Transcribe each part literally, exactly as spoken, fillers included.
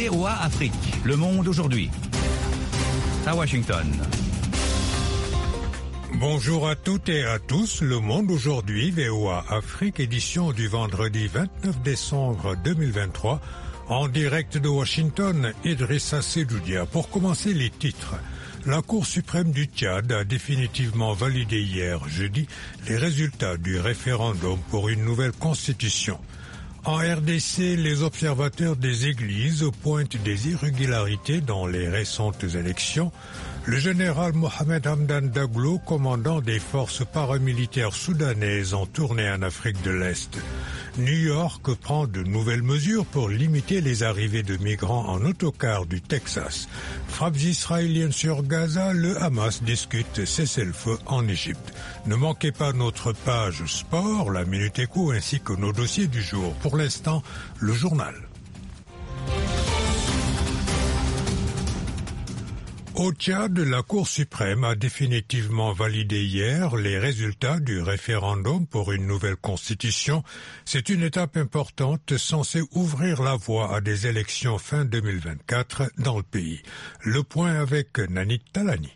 O A Afrique, Le Monde aujourd'hui. À Washington. Bonjour à toutes et à tous, Le Monde aujourd'hui, V O A Afrique, édition du vendredi vingt-neuf décembre deux mille vingt-trois, en direct de Washington, Idrissa Sedoudia. Pour commencer, les titres. La Cour suprême du Tchad a définitivement validé hier, jeudi, les résultats du référendum pour une nouvelle constitution. En R D C, les observateurs des églises pointent des irrégularités dans les récentes élections. Le général Mohamed Hamdan Daglo, commandant des forces paramilitaires soudanaises en tournée en Afrique de l'Est. New York prend de nouvelles mesures pour limiter les arrivées de migrants en autocar du Texas. Frappes israéliennes sur Gaza, le Hamas discute cessez-le-feu en Égypte. Ne manquez pas notre page sport, la Minute Écho ainsi que nos dossiers du jour. Pour l'instant, le journal. Au Tchad, la Cour suprême a définitivement validé hier les résultats du référendum pour une nouvelle constitution. C'est une étape importante censée ouvrir la voie à des élections fin deux mille vingt-quatre dans le pays. Le point avec Nanit Talani.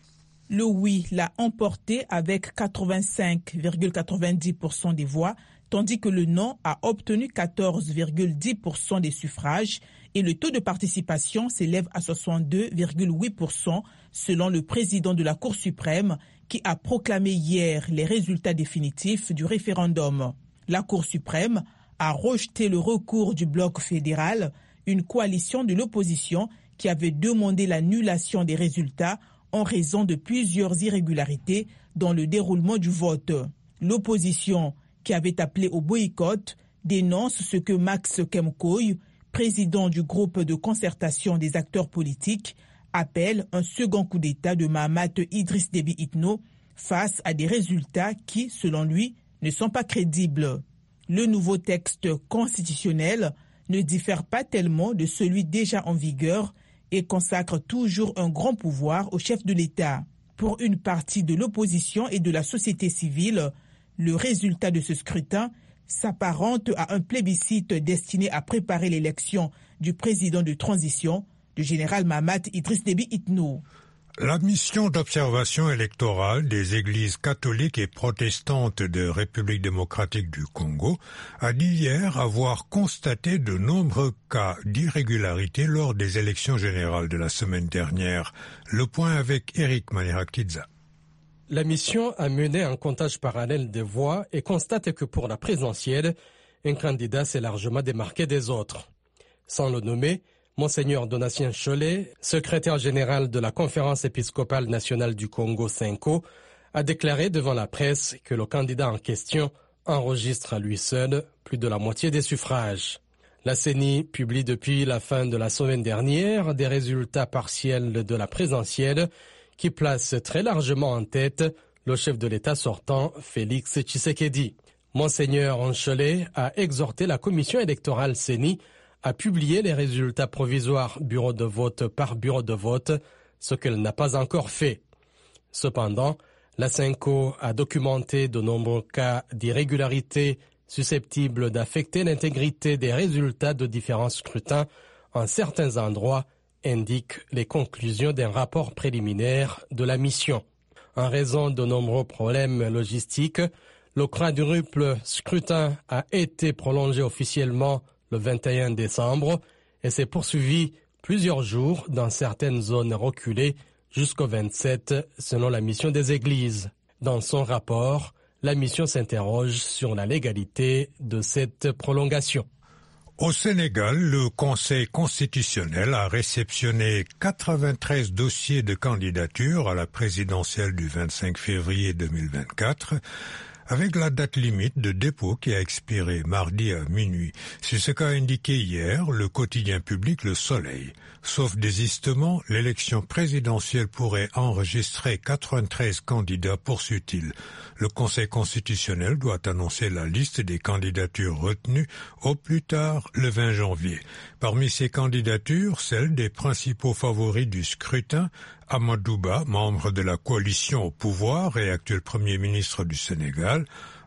Le oui l'a emporté avec quatre-vingt-cinq virgule quatre-vingt-dix pour cent des voix, tandis que le non a obtenu quatorze virgule dix pour cent des suffrages et le taux de participation s'élève à soixante-deux virgule huit pour cent selon le président de la Cour suprême qui a proclamé hier les résultats définitifs du référendum. La Cour suprême a rejeté le recours du bloc fédéral, une coalition de l'opposition qui avait demandé l'annulation des résultats en raison de plusieurs irrégularités dans le déroulement du vote. L'opposition, qui avait appelé au boycott, dénonce ce que Max Kemkoy, président du groupe de concertation des acteurs politiques, appelle un second coup d'État de Mahamat Idriss Déby Itno face à des résultats qui, selon lui, ne sont pas crédibles. Le nouveau texte constitutionnel ne diffère pas tellement de celui déjà en vigueur et consacre toujours un grand pouvoir au chef de l'État. Pour une partie de l'opposition et de la société civile, le résultat de ce scrutin s'apparente à un plébiscite destiné à préparer l'élection du président de transition, le général Mahamat Idriss Déby Itno. La mission d'observation électorale des églises catholiques et protestantes de République démocratique du Congo a dit hier avoir constaté de nombreux cas d'irrégularité lors des élections générales de la semaine dernière. Le point avec Eric Manirakidza. La mission a mené un comptage parallèle des voix et constate que pour la présidentielle, un candidat s'est largement démarqué des autres. Sans le nommer, Monseigneur Donatien Cholet, secrétaire général de la Conférence épiscopale nationale du Congo Senko, a déclaré devant la presse que le candidat en question enregistre à lui seul plus de la moitié des suffrages. La C E N I publie depuis la fin de la semaine dernière des résultats partiels de la présidentielle qui place très largement en tête le chef de l'État sortant, Félix Tshisekedi. Monseigneur Ancholet a exhorté la commission électorale C E N I à publier les résultats provisoires bureau de vote par bureau de vote, ce qu'elle n'a pas encore fait. Cependant, la Senko a documenté de nombreux cas d'irrégularité susceptibles d'affecter l'intégrité des résultats de différents scrutins en certains endroits, indiquent les conclusions d'un rapport préliminaire de la mission. En raison de nombreux problèmes logistiques, le quadruple scrutin a été prolongé officiellement le vingt et un décembre et s'est poursuivi plusieurs jours dans certaines zones reculées jusqu'au vingt-sept selon la mission des églises. Dans son rapport, la mission s'interroge sur la légalité de cette prolongation. Au Sénégal, le Conseil constitutionnel a réceptionné quatre-vingt-treize dossiers de candidature à la présidentielle du vingt-cinq février deux mille vingt-quatre, avec la date limite de dépôt qui a expiré mardi à minuit. C'est ce qu'a indiqué hier le quotidien public Le Soleil. Sauf désistement, l'élection présidentielle pourrait enregistrer quatre-vingt-treize candidats, poursuit-il. Le Conseil constitutionnel doit annoncer la liste des candidatures retenues au plus tard le vingt janvier. Parmi ces candidatures, celle des principaux favoris du scrutin, Amadou Ba, membre de la coalition au pouvoir et actuel Premier ministre du Sénégal,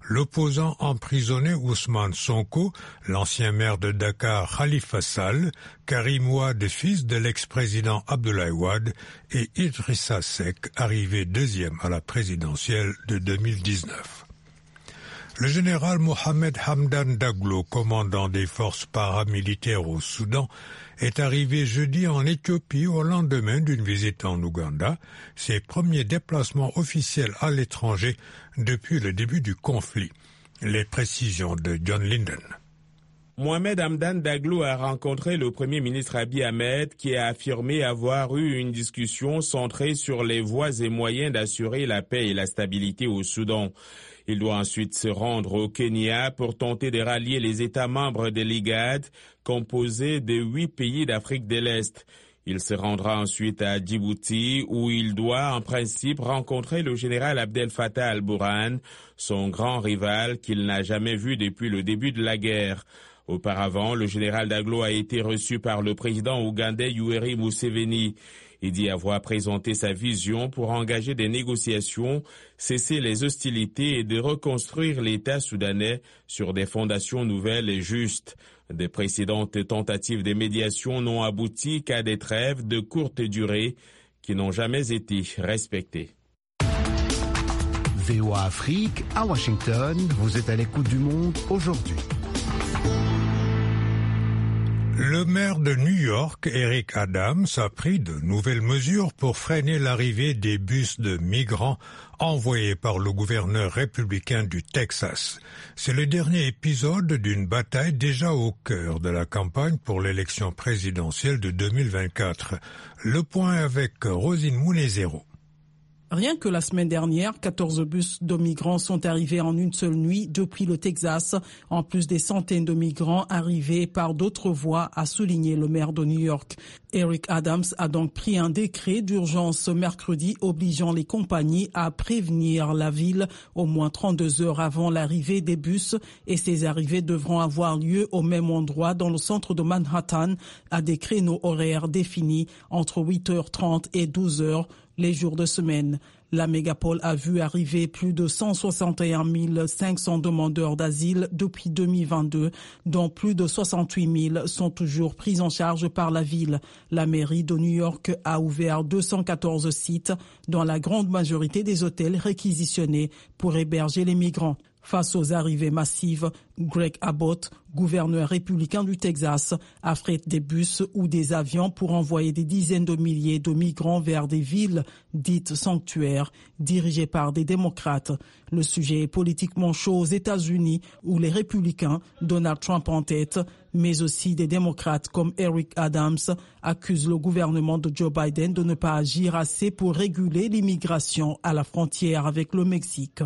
l'opposant emprisonné Ousmane Sonko, l'ancien maire de Dakar Khalifa Sall, Karim Wade, fils de l'ex-président Abdoulaye Wade, et Idrissa Seck, arrivé deuxième à la présidentielle de deux mille dix-neuf. Le général Mohamed Hamdan Daglo, commandant des forces paramilitaires au Soudan, est arrivé jeudi en Éthiopie au lendemain d'une visite en Ouganda, ses premiers déplacements officiels à l'étranger depuis le début du conflit. Les précisions de John Linden. Mohamed Hamdan Daglo a rencontré le Premier ministre Abiy Ahmed qui a affirmé avoir eu une discussion centrée sur les voies et moyens d'assurer la paix et la stabilité au Soudan. Il doit ensuite se rendre au Kenya pour tenter de rallier les États membres de l'I G A D, composé de huit pays d'Afrique de l'Est. Il se rendra ensuite à Djibouti, où il doit en principe rencontrer le général Abdel Fattah al-Burhan, son grand rival qu'il n'a jamais vu depuis le début de la guerre. Auparavant, le général Daglo a été reçu par le président ougandais Yoweri Museveni. Il dit avoir présenté sa vision pour engager des négociations, cesser les hostilités et de reconstruire l'État soudanais sur des fondations nouvelles et justes. Des précédentes tentatives de médiation n'ont abouti qu'à des trêves de courte durée qui n'ont jamais été respectées. V O A Afrique, à Washington, vous êtes à l'écoute du monde aujourd'hui. Le maire de New York, Eric Adams, a pris de nouvelles mesures pour freiner l'arrivée des bus de migrants envoyés par le gouverneur républicain du Texas. C'est le dernier épisode d'une bataille déjà au cœur de la campagne pour l'élection présidentielle de deux mille vingt-quatre. Le point avec Rosine Mounezero. Rien que la semaine dernière, quatorze bus de migrants sont arrivés en une seule nuit depuis le Texas, en plus des centaines de migrants arrivés par d'autres voies, a souligné le maire de New York. Eric Adams a donc pris un décret d'urgence ce mercredi obligeant les compagnies à prévenir la ville au moins trente-deux heures avant l'arrivée des bus, et ces arrivées devront avoir lieu au même endroit dans le centre de Manhattan à des créneaux horaires définis entre huit heures trente et douze heures les jours de semaine. La mégapole a vu arriver plus de cent soixante et un mille cinq cents demandeurs d'asile depuis deux mille vingt-deux, dont plus de soixante-huit mille sont toujours pris en charge par la ville. La mairie de New York a ouvert deux cent quatorze sites, dans la grande majorité des hôtels réquisitionnés pour héberger les migrants. Face aux arrivées massives, Greg Abbott, gouverneur républicain du Texas, affrète des bus ou des avions pour envoyer des dizaines de milliers de migrants vers des villes dites sanctuaires, dirigées par des démocrates. Le sujet est politiquement chaud aux États-Unis, où les républicains, Donald Trump en tête, mais aussi des démocrates comme Eric Adams, accusent le gouvernement de Joe Biden de ne pas agir assez pour réguler l'immigration à la frontière avec le Mexique.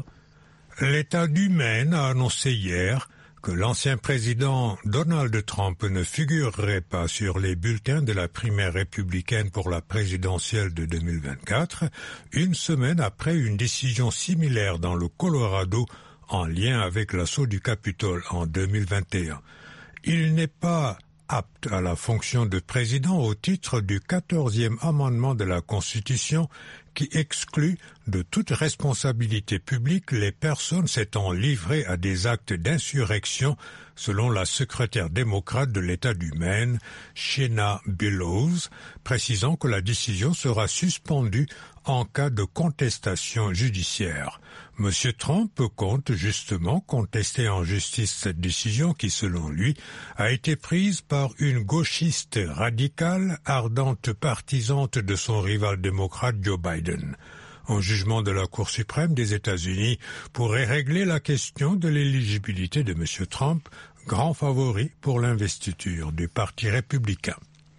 L'État du Maine a annoncé hier que l'ancien président Donald Trump ne figurerait pas sur les bulletins de la primaire républicaine pour la présidentielle de deux mille vingt-quatre, une semaine après une décision similaire dans le Colorado en lien avec l'assaut du Capitole en deux mille vingt et un. Il n'est pas apte à la fonction de président au titre du quatorzième amendement de la Constitution qui exclut de toute responsabilité publique les personnes s'étant livrées à des actes d'insurrection, selon la secrétaire démocrate de l'État du Maine, Shenna Billows, précisant que la décision sera suspendue en cas de contestation judiciaire. Monsieur Trump compte justement contester en justice cette décision qui, selon lui, a été prise par une gauchiste radicale, ardente partisante de son rival démocrate Joe Biden. Un jugement de la Cour suprême des États-Unis pourrait régler la question de l'éligibilité de Monsieur Trump, grand favori pour l'investiture du Parti républicain.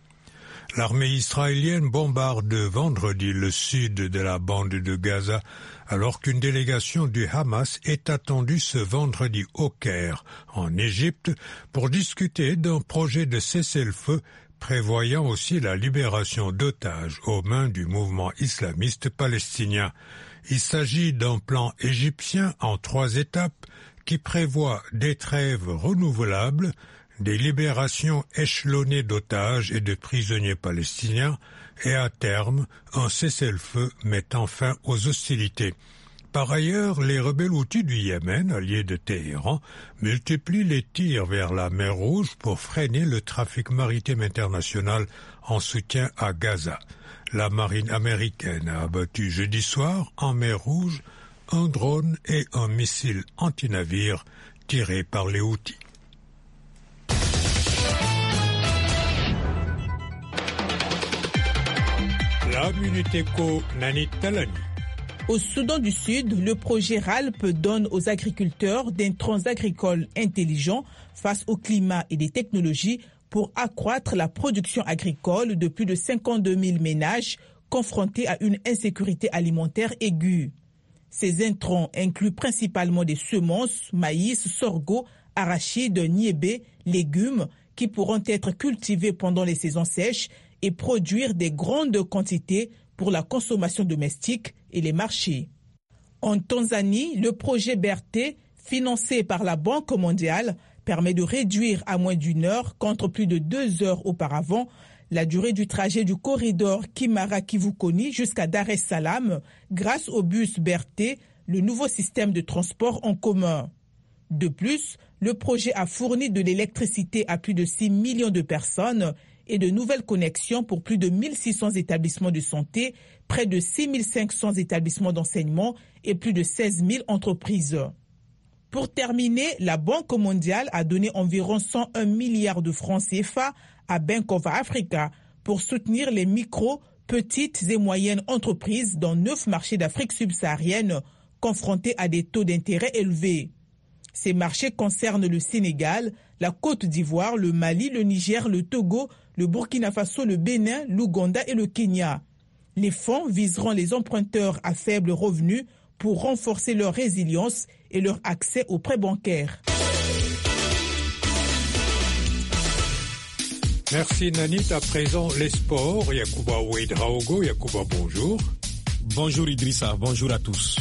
L'armée israélienne bombarde vendredi le sud de la bande de Gaza, alors qu'une délégation du Hamas est attendue ce vendredi au Caire, en Égypte, pour discuter d'un projet de cessez-le-feu prévoyant aussi la libération d'otages aux mains du mouvement islamiste palestinien. Il s'agit d'un plan égyptien en trois étapes qui prévoit des trêves renouvelables, des libérations échelonnées d'otages et de prisonniers palestiniens et à terme un cessez-le-feu mettant fin aux hostilités. Par ailleurs, les rebelles houthis du Yémen, alliés de Téhéran, multiplient les tirs vers la mer Rouge pour freiner le trafic maritime international en soutien à Gaza. La marine américaine a abattu jeudi soir en mer Rouge un drone et un missile anti-navire tirés par les Houthis. La Minute Éco, Nanit Talani. Au Soudan du Sud, le projet R A L P donne aux agriculteurs d'intrants agricoles intelligents face au climat et des technologies pour accroître la production agricole de plus de cinquante-deux mille ménages confrontés à une insécurité alimentaire aiguë. Ces intrants incluent principalement des semences, maïs, sorgho, arachides, niébé, légumes qui pourront être cultivés pendant les saisons sèches et produire des grandes quantités pour la consommation domestique et les marchés. En Tanzanie, le projet B R T, financé par la Banque mondiale, permet de réduire à moins d'une heure, contre plus de deux heures auparavant, la durée du trajet du corridor Kimara-Kivukoni jusqu'à Dar es Salaam grâce au bus B R T, le nouveau système de transport en commun. De plus, le projet a fourni de l'électricité à plus de six millions de personnes et de nouvelles connexions pour plus de mille six cents établissements de santé, près de six mille cinq cents établissements d'enseignement et plus de seize mille entreprises. Pour terminer, la Banque mondiale a donné environ cent un milliard de francs C F A à Bank of Africa pour soutenir les micro, petites et moyennes entreprises dans neuf marchés d'Afrique subsaharienne confrontés à des taux d'intérêt élevés. Ces marchés concernent le Sénégal, la Côte d'Ivoire, le Mali, le Niger, le Togo, le Burkina Faso, le Bénin, l'Ouganda et le Kenya. Les fonds viseront les emprunteurs à faible revenu pour renforcer leur résilience et leur accès aux prêts bancaires. Merci Nanit. À présent, les sports. Yacouba Ouedraogo. Yacouba, bonjour. Bonjour Idrissa, bonjour à tous.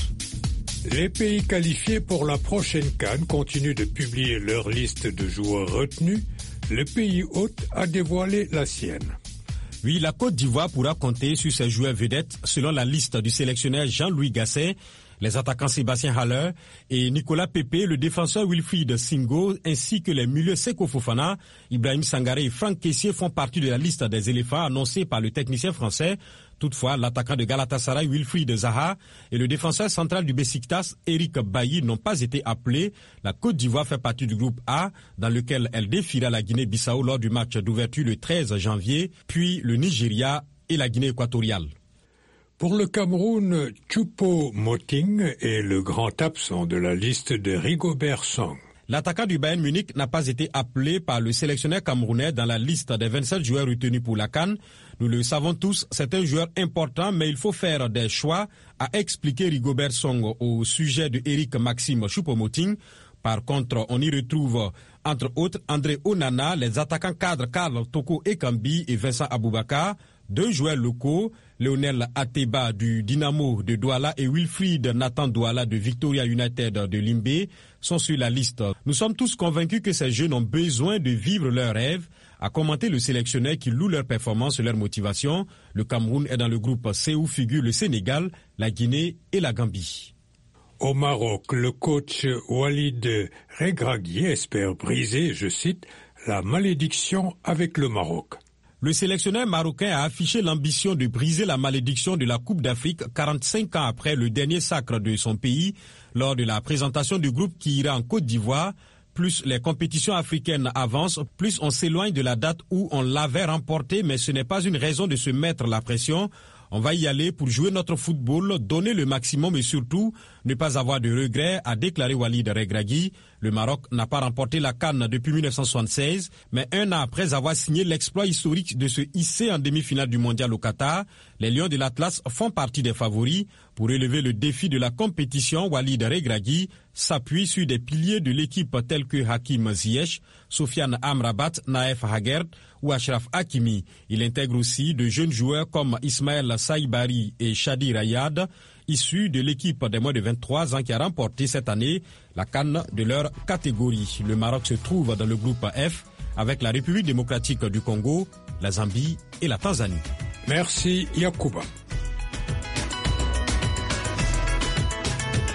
Les pays qualifiés pour la prochaine CAN continuent de publier leur liste de joueurs retenus. Le pays hôte a dévoilé la sienne. Oui, la Côte d'Ivoire pourra compter sur ses joueurs vedettes selon la liste du sélectionneur Jean-Louis Gasset, les attaquants Sébastien Haller et Nicolas Pepe, le défenseur Wilfried Singo, ainsi que les milieux Seko Fofana, Ibrahim Sangaré et Franck Kessié font partie de la liste des éléphants annoncée par le technicien français. Toutefois, l'attaquant de Galatasaray Wilfried Zaha et le défenseur central du Besiktas Eric Bailly n'ont pas été appelés. La Côte d'Ivoire fait partie du groupe A, dans lequel elle défiera la Guinée-Bissau lors du match d'ouverture le treize janvier, puis le Nigeria et la Guinée équatoriale. Pour le Cameroun, Choupo-Moting est le grand absent de la liste de Rigobert Song. L'attaquant du Bayern Munich n'a pas été appelé par le sélectionneur camerounais dans la liste des vingt-sept joueurs retenus pour la CAN. Nous le savons tous, c'est un joueur important, mais il faut faire des choix, a expliqué Rigobert Song au sujet de Eric Maxime Choupo-Moting. Par contre, on y retrouve, entre autres, André Onana, les attaquants cadres Karl Toko Ekambi et Vincent Aboubakar, deux joueurs locaux, Lionel Ateba du Dynamo de Douala et Wilfried Nathan Douala de Victoria United de Limbé sont sur la liste. Nous sommes tous convaincus que ces jeunes ont besoin de vivre leurs rêves, a commenté le sélectionneur qui loue leur performance et leur motivation. Le Cameroun est dans le groupe C où figurent le Sénégal, la Guinée et la Gambie. Au Maroc, le coach Walid Regragui espère briser, je cite, la malédiction avec le Maroc. Le sélectionneur marocain a affiché l'ambition de briser la malédiction de la Coupe d'Afrique quarante-cinq ans après le dernier sacre de son pays lors de la présentation du groupe qui ira en Côte d'Ivoire. Plus les compétitions africaines avancent, plus on s'éloigne de la date où on l'avait remporté, mais ce n'est pas une raison de se mettre la pression. On va y aller pour jouer notre football, donner le maximum et surtout ne pas avoir de regrets, a déclaré Walid Regragui. Le Maroc n'a pas remporté la CAN depuis mille neuf cent soixante-seize, mais un an après avoir signé l'exploit historique de se hisser en demi-finale du mondial au Qatar, les Lions de l'Atlas font partie des favoris. Pour relever le défi de la compétition, Walid Regragui s'appuie sur des piliers de l'équipe tels que Hakim Ziyech, Sofiane Amrabat, Naef Hagert ou Achraf Hakimi. Il intègre aussi de jeunes joueurs comme Ismaël Saïbari et Shadi Rayad, issus de l'équipe des moins de vingt-trois ans qui a remporté cette année la CAN de leur catégorie. Le Maroc se trouve dans le groupe F avec la République démocratique du Congo, la Zambie et la Tanzanie. Merci Yacouba.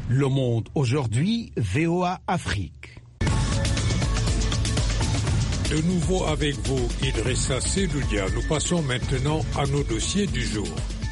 Le Monde aujourd'hui, V O A Afrique. De nouveau avec vous, Idrissa Seloudia. Nous passons maintenant à nos dossiers du jour.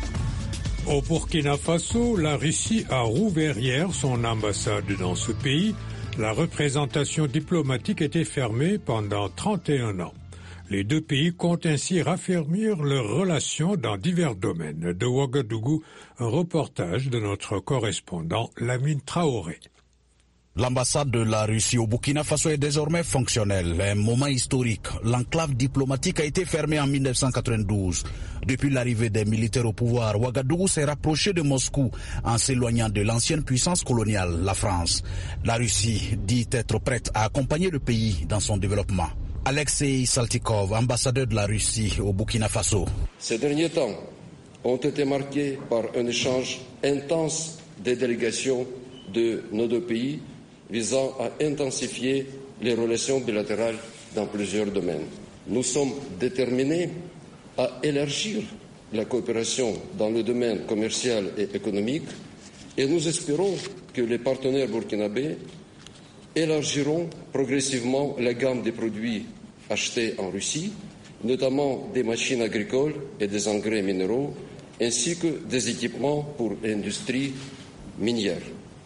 Au Burkina Faso, la Russie a rouvert hier son ambassade dans ce pays. La représentation diplomatique était fermée pendant trente et un ans. Les deux pays comptent ainsi raffermir leurs relations dans divers domaines. De Ouagadougou, un reportage de notre correspondant Lamine Traoré. L'ambassade de la Russie au Burkina Faso est désormais fonctionnelle. Un moment historique. L'enclave diplomatique a été fermée en mille neuf cent quatre-vingt-douze. Depuis l'arrivée des militaires au pouvoir, Ouagadougou s'est rapproché de Moscou en s'éloignant de l'ancienne puissance coloniale, la France. La Russie dit être prête à accompagner le pays dans son développement. Alexei Saltykov, ambassadeur de la Russie au Burkina Faso. Ces derniers temps ont été marqués par un échange intense des délégations de nos deux pays visant à intensifier les relations bilatérales dans plusieurs domaines. Nous sommes déterminés à élargir la coopération dans le domaine commercial et économique et nous espérons que les partenaires burkinabés élargiront progressivement la gamme des produits achetés en Russie, notamment des machines agricoles et des engrais minéraux, ainsi que des équipements pour l'industrie minière.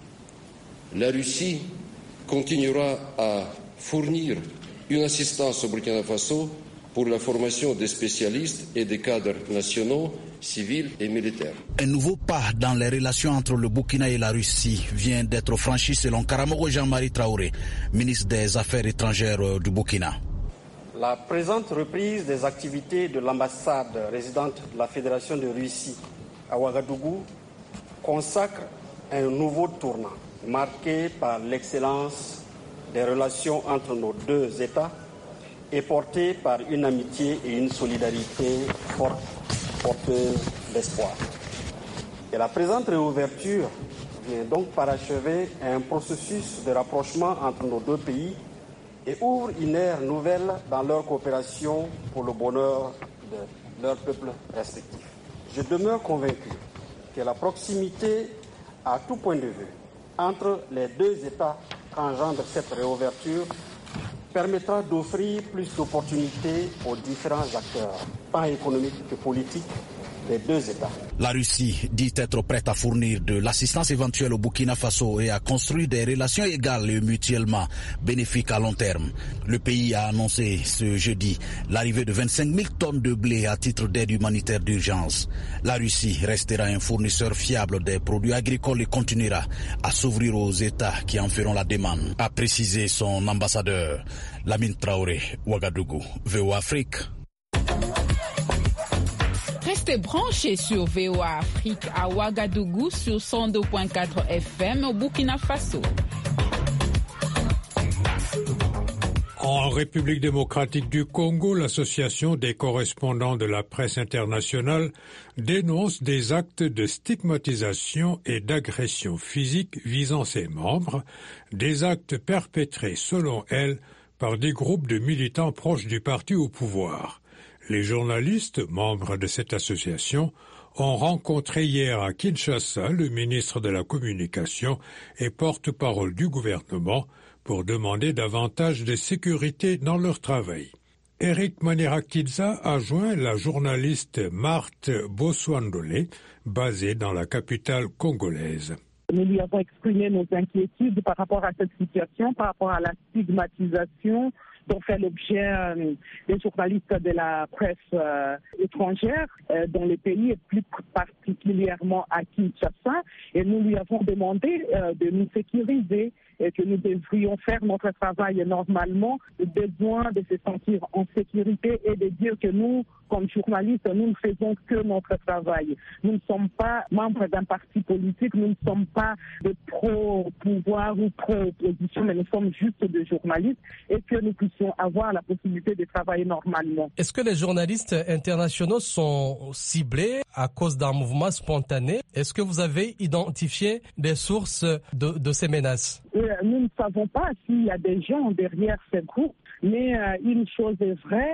La Russie continuera à fournir une assistance au Burkina Faso pour la formation des spécialistes et des cadres nationaux, civils et militaires. Un nouveau pas dans les relations entre le Burkina et la Russie vient d'être franchi selon Karamogo Jean-Marie Traoré, ministre des Affaires étrangères du Burkina. La présente reprise des activités de l'ambassade résidente de la Fédération de Russie à Ouagadougou consacre un nouveau tournant marqué par l'excellence des relations entre nos deux États et porté par une amitié et une solidarité forte, porteuse d'espoir. Et la présente réouverture vient donc parachever un processus de rapprochement entre nos deux pays et ouvre une ère nouvelle dans leur coopération pour le bonheur de leurs peuples respectifs. Je demeure convaincu que la proximité à tout point de vue entre les deux États qu'engendre cette réouverture permettra d'offrir plus d'opportunités aux différents acteurs, tant économiques que politiques, des deux États. La Russie dit être prête à fournir de l'assistance éventuelle au Burkina Faso et à construire des relations égales et mutuellement bénéfiques à long terme. Le pays a annoncé ce jeudi l'arrivée de vingt-cinq mille tonnes de blé à titre d'aide humanitaire d'urgence. La Russie restera un fournisseur fiable des produits agricoles et continuera à s'ouvrir aux États qui en feront la demande, a précisé son ambassadeur. Lamine Traoré, Ouagadougou, V O A Afrique. Restez branchés sur V O A Afrique à Ouagadougou sur cent deux virgule quatre F M au Burkina Faso. En République démocratique du Congo, l'association des correspondants de la presse internationale dénonce des actes de stigmatisation et d'agression physique visant ses membres, des actes perpétrés selon elle par des groupes de militants proches du parti au pouvoir. Les journalistes, membres de cette association, ont rencontré hier à Kinshasa le ministre de la Communication et porte-parole du gouvernement pour demander davantage de sécurité dans leur travail. Eric Manirakidza a joint la journaliste Marthe Boswandole, basée dans la capitale congolaise. Nous lui avons exprimé nos inquiétudes par rapport à cette situation, par rapport à la stigmatisation dont fait l'objet euh, des journalistes de la presse euh, étrangère euh, dans les pays, et plus particulièrement à Kinshasa. Et nous lui avons demandé euh, de nous sécuriser et que nous devrions faire notre travail normalement, le besoin de se sentir en sécurité et de dire que nous, comme journalistes, nous ne faisons que notre travail. Nous ne sommes pas membres d'un parti politique, nous ne sommes pas de pro-pouvoir ou pro-opposition, mais nous sommes juste des journalistes et que nous puissions avoir la possibilité de travailler normalement. Est-ce que les journalistes internationaux sont ciblés à cause d'un mouvement spontané? Est-ce que vous avez identifié des sources de, de ces menaces? Et nous ne savons pas s'il y a des gens derrière ces groupes, mais euh, une chose est vraie,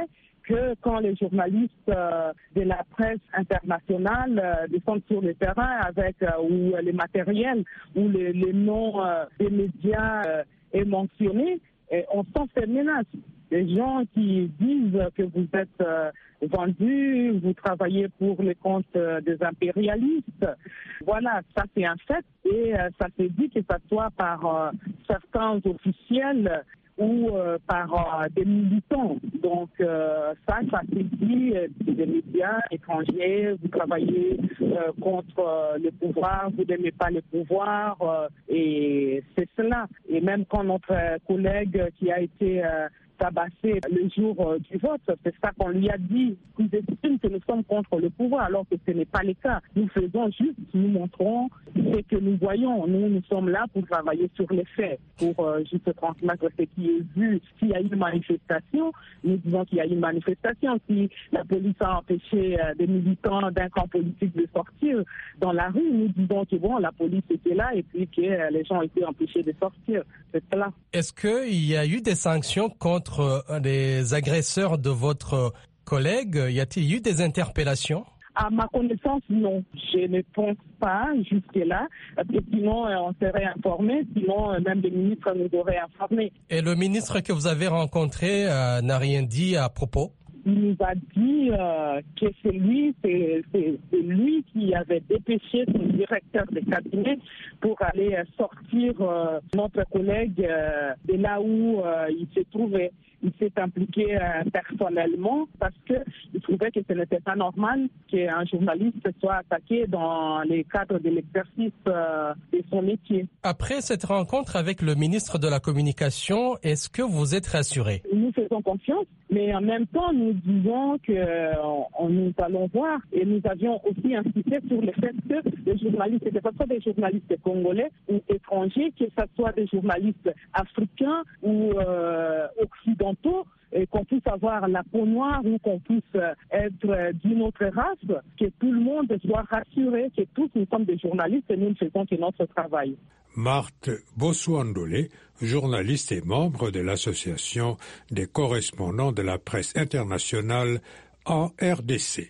que quand les journalistes euh, de la presse internationale euh, descendent sur le terrain avec euh, ou les matériels ou les, les noms euh, des médias euh, est mentionné, et on sent ces menaces. Les gens qui disent que vous êtes euh, vendus, vous travaillez pour les comptes euh, des impérialistes. Voilà, ça c'est un fait et euh, ça s'est dit que ça soit par euh, certains officiels ou euh, par euh, des militants. Donc euh, ça, ça s'est dit euh, des médias étrangers, vous travaillez euh, contre euh, le pouvoir, vous n'aimez pas le pouvoir euh, et c'est cela. Et même quand notre collègue qui a été euh, tabassé le jour euh, du vote, c'est ça qu'on lui a dit. Ils estiment que nous sommes contre le pouvoir, alors que ce n'est pas le cas. Nous faisons juste, nous montrons ce que nous voyons. Nous, nous sommes là pour travailler sur les faits, pour euh, juste transmettre ce qui est vu. S'il y a une manifestation, nous disons qu'il y a une manifestation. Si la police a empêché euh, des militants d'un camp politique de sortir dans la rue, nous disons que bon, la police était là et puis que euh, les gens étaient empêchés de sortir. C'est cela. Est-ce qu'il y a eu des sanctions contre les agresseurs de votre collègue? Y a-t-il eu des interpellations? À ma connaissance, non. Je ne pense pas jusque-là, parce que sinon on serait informé, sinon même le ministre nous aurait informés. Et le ministre que vous avez rencontré euh, n'a rien dit à propos? Il nous a dit euh, que c'est lui, c'est, c'est, c'est lui qui avait dépêché son directeur de cabinet pour aller euh, sortir euh, notre collègue euh, de là où euh, il se trouvait. Il s'est impliqué euh, personnellement parce qu'il trouvait que ce n'était pas normal qu'un journaliste soit attaqué dans les cadres de l'exercice euh, de son métier. Après cette rencontre avec le ministre de la Communication, est-ce que vous êtes rassuré? Nous faisons confiance, mais en même temps, nous disons que euh, on, nous allons voir et nous avions aussi insisté sur le fait que les journalistes, que ce soit des journalistes congolais ou étrangers, que ce soit des journalistes africains ou euh, occidentaux, et qu'on puisse avoir la peau noire ou qu'on puisse être d'une autre race, que tout le monde soit rassuré que tous nous sommes des journalistes et nous ne faisons que notre travail. Marthe Bossouandolé, journaliste et membre de l'association des correspondants de la presse internationale en R D C.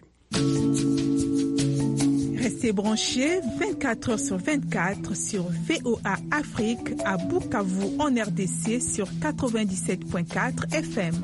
Restez branchés vingt-quatre heures sur vingt-quatre sur V O A Afrique à Bukavu en R D C sur quatre-vingt-dix-sept virgule quatre F M.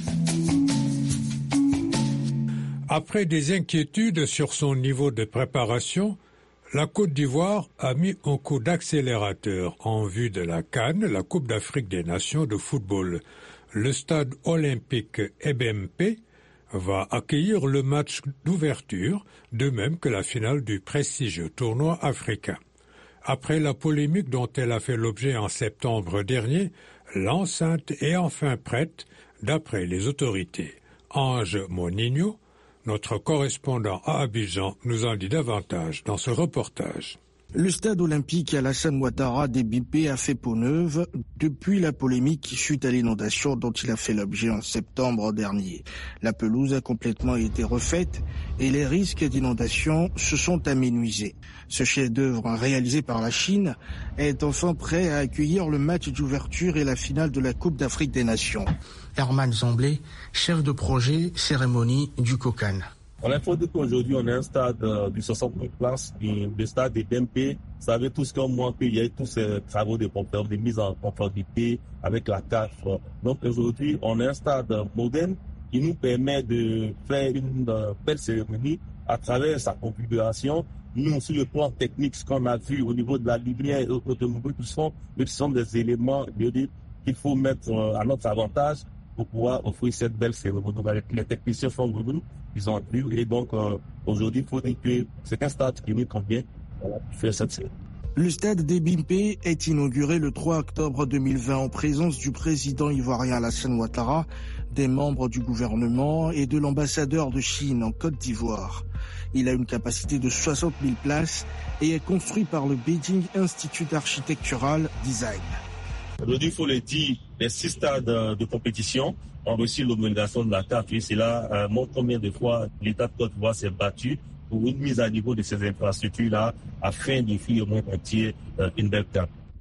Après des inquiétudes sur son niveau de préparation, la Côte d'Ivoire a mis un coup d'accélérateur en vue de la CAN, la Coupe d'Afrique des Nations de football. Le stade olympique Ebempe va accueillir le match d'ouverture, de même que la finale du prestigieux tournoi africain. Après la polémique dont elle a fait l'objet en septembre dernier, l'enceinte est enfin prête, d'après les autorités. Ange Monigno, notre correspondant à Abidjan, nous en dit davantage dans ce reportage. Le stade olympique Alassane Ouattara d'Ebimpe a fait peau neuve depuis la polémique suite à l'inondation dont il a fait l'objet en septembre dernier. La pelouse a complètement été refaite et les risques d'inondation se sont aménuisés. Ce chef-d'œuvre réalisé par la Chine est enfin prêt à accueillir le match d'ouverture et la finale de la Coupe d'Afrique des Nations. Herman Zamblé, chef de projet cérémonie du Cocan. On a dit qu'aujourd'hui, on a un stade euh, de soixante mille places, le stade de D M P. Vous savez tous comme moi qu'il y a tous ces travaux de pompiers, de mise en conformité avec la C A F. Donc aujourd'hui, on a un stade moderne qui nous permet de faire une euh, belle cérémonie à travers sa configuration. Nous, sur le plan technique, ce qu'on a vu au niveau de la lumière et automobile, ce sont, ce sont des éléments qu'il faut mettre euh, à notre avantage pour pouvoir offrir cette belle cérémonie. Donc, les techniciens sont venus, ils ont vu, et donc euh, aujourd'hui, il faut dire que c'est un stade qui nous convient pour faire cette cérémonie. Le stade d'Ebimpe est inauguré le trois octobre deux mille vingt en présence du président ivoirien Alassane Ouattara, des membres du gouvernement et de l'ambassadeur de Chine en Côte d'Ivoire. Il a une capacité de soixante mille places et est construit par le Beijing Institute Architectural Design. Aujourd'hui, il faut le dire, les six stades de compétition ont reçu l'honorisation de la C A F. Et cela euh, montre combien de fois l'État de Côte d'Ivoire s'est battu pour une mise à niveau de ces infrastructures-là afin d'offrir au monde entier euh, une belle C A F.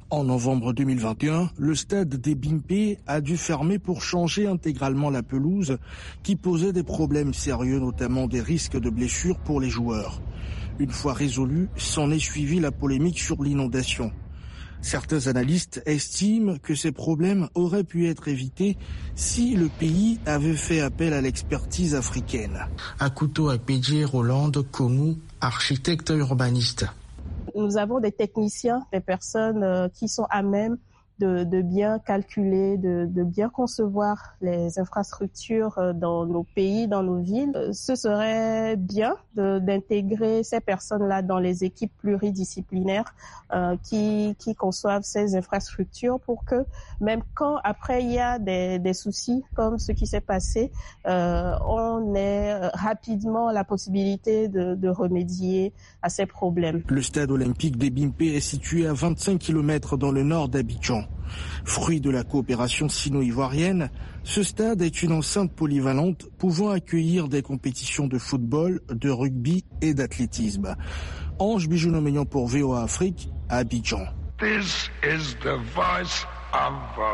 En novembre deux mille vingt et un, le stade des Bimpé a dû fermer pour changer intégralement la pelouse qui posait des problèmes sérieux, notamment des risques de blessures pour les joueurs. Une fois résolu, s'en est suivi la polémique sur l'inondation. Certains analystes estiment que ces problèmes auraient pu être évités si le pays avait fait appel à l'expertise africaine. Akuto Akpedji Roland Komu, architecte urbaniste. Nous avons des techniciens, des personnes euh, qui sont à même de, de bien calculer, de, de bien concevoir les infrastructures dans nos pays, dans nos villes. Ce serait bien de, d'intégrer ces personnes-là dans les équipes pluridisciplinaires euh, qui, qui conçoivent ces infrastructures pour que même quand après il y a des, des soucis comme ce qui s'est passé, euh, on ait rapidement la possibilité de, de remédier à ces problèmes. Le stade olympique des Bimpé est situé à vingt-cinq kilomètres dans le nord d'Abidjan. Fruit de la coopération sino-ivoirienne, ce stade est une enceinte polyvalente pouvant accueillir des compétitions de football, de rugby et d'athlétisme. Ange Bijounomeyan pour V O A Afrique, à Abidjan. This is the voice of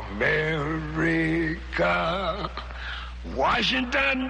America. Washington,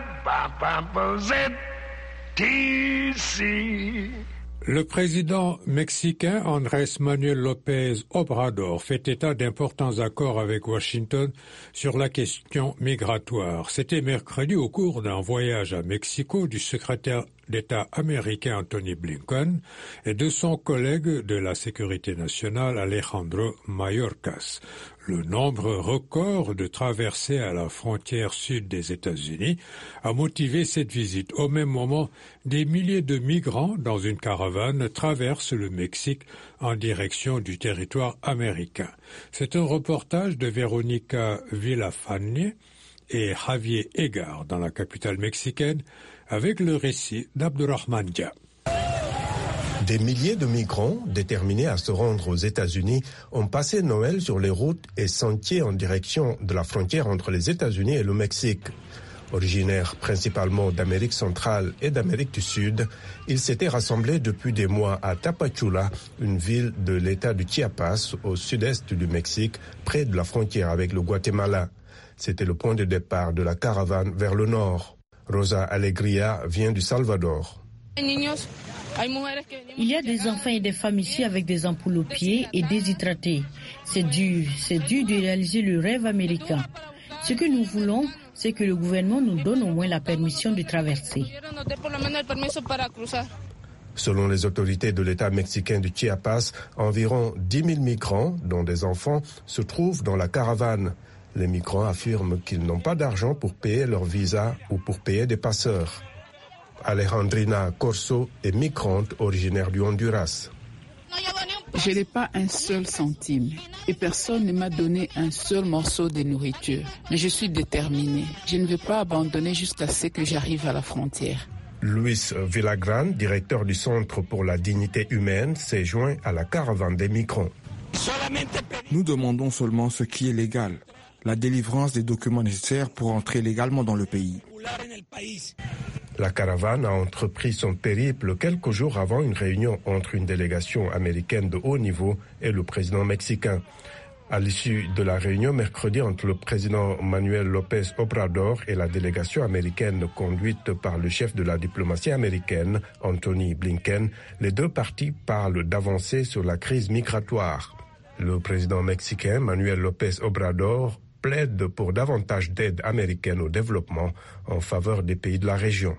D C. Le président mexicain Andrés Manuel López Obrador fait état d'importants accords avec Washington sur la question migratoire. C'était mercredi au cours d'un voyage à Mexico du secrétaire d'État américain Anthony Blinken et de son collègue de la sécurité nationale Alejandro Mayorkas. Le nombre record de traversées à la frontière sud des États-Unis a motivé cette visite. Au même moment, des milliers de migrants dans une caravane traversent le Mexique en direction du territoire américain. C'est un reportage de Veronica Villafañe et Javier Egar dans la capitale mexicaine avec le récit d'Abdurrahman Dia. Des milliers de migrants déterminés à se rendre aux États-Unis ont passé Noël sur les routes et sentiers en direction de la frontière entre les États-Unis et le Mexique. Originaires principalement d'Amérique centrale et d'Amérique du Sud, ils s'étaient rassemblés depuis des mois à Tapachula, une ville de l'État du Chiapas au sud-est du Mexique, près de la frontière avec le Guatemala. C'était le point de départ de la caravane vers le nord. Rosa Alegria vient du Salvador. Il y a des enfants et des femmes ici avec des ampoules aux pieds et déshydratés. C'est dur, c'est dur de réaliser le rêve américain. Ce que nous voulons, c'est que le gouvernement nous donne au moins la permission de traverser. Selon les autorités de l'État mexicain du Chiapas, environ dix mille migrants, dont des enfants, se trouvent dans la caravane. Les migrants affirment qu'ils n'ont pas d'argent pour payer leur visa ou pour payer des passeurs. Alejandrina Corso est migrante originaire du Honduras. Je n'ai pas un seul centime et personne ne m'a donné un seul morceau de nourriture. Mais je suis déterminée. Je ne veux pas abandonner jusqu'à ce que j'arrive à la frontière. Luis Villagran, directeur du Centre pour la dignité humaine, s'est joint à la caravane des migrants. Nous demandons seulement ce qui est légal. La délivrance des documents nécessaires pour entrer légalement dans le pays. La caravane a entrepris son périple quelques jours avant une réunion entre une délégation américaine de haut niveau et le président mexicain. À l'issue de la réunion mercredi entre le président Manuel López Obrador et la délégation américaine conduite par le chef de la diplomatie américaine, Anthony Blinken, les deux parties parlent d'avancées sur la crise migratoire. Le président mexicain Manuel López Obrador plaide pour davantage d'aide américaine au développement en faveur des pays de la région.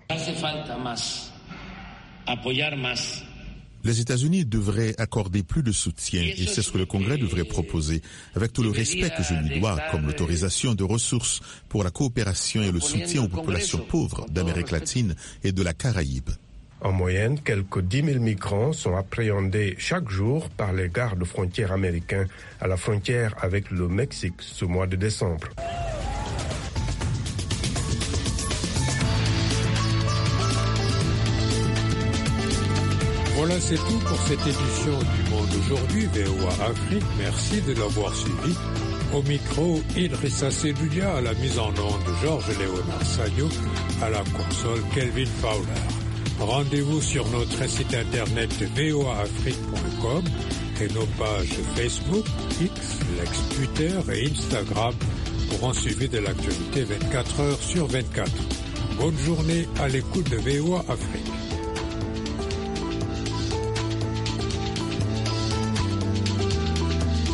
Les États-Unis devraient accorder plus de soutien et c'est ce que le Congrès devrait proposer, avec tout le respect que je lui dois, comme l'autorisation de ressources pour la coopération et le soutien aux populations pauvres d'Amérique latine et de la Caraïbe. En moyenne, quelques dix mille migrants sont appréhendés chaque jour par les gardes frontières américains à la frontière avec le Mexique ce mois de décembre. Voilà, c'est tout pour cette édition du Monde aujourd'hui, V O A Afrique. Merci de l'avoir suivi. Au micro, Idrissa Sedoudia, à la mise en onde, Georges Léonard Sagno, à la console, Kelvin Fowler. Rendez-vous sur notre site internet v o a afrique point com et nos pages Facebook, X, l'ex Twitter et Instagram pour en suivre de l'actualité vingt-quatre heures sur vingt-quatre. Bonne journée à l'écoute de V O A Afrique.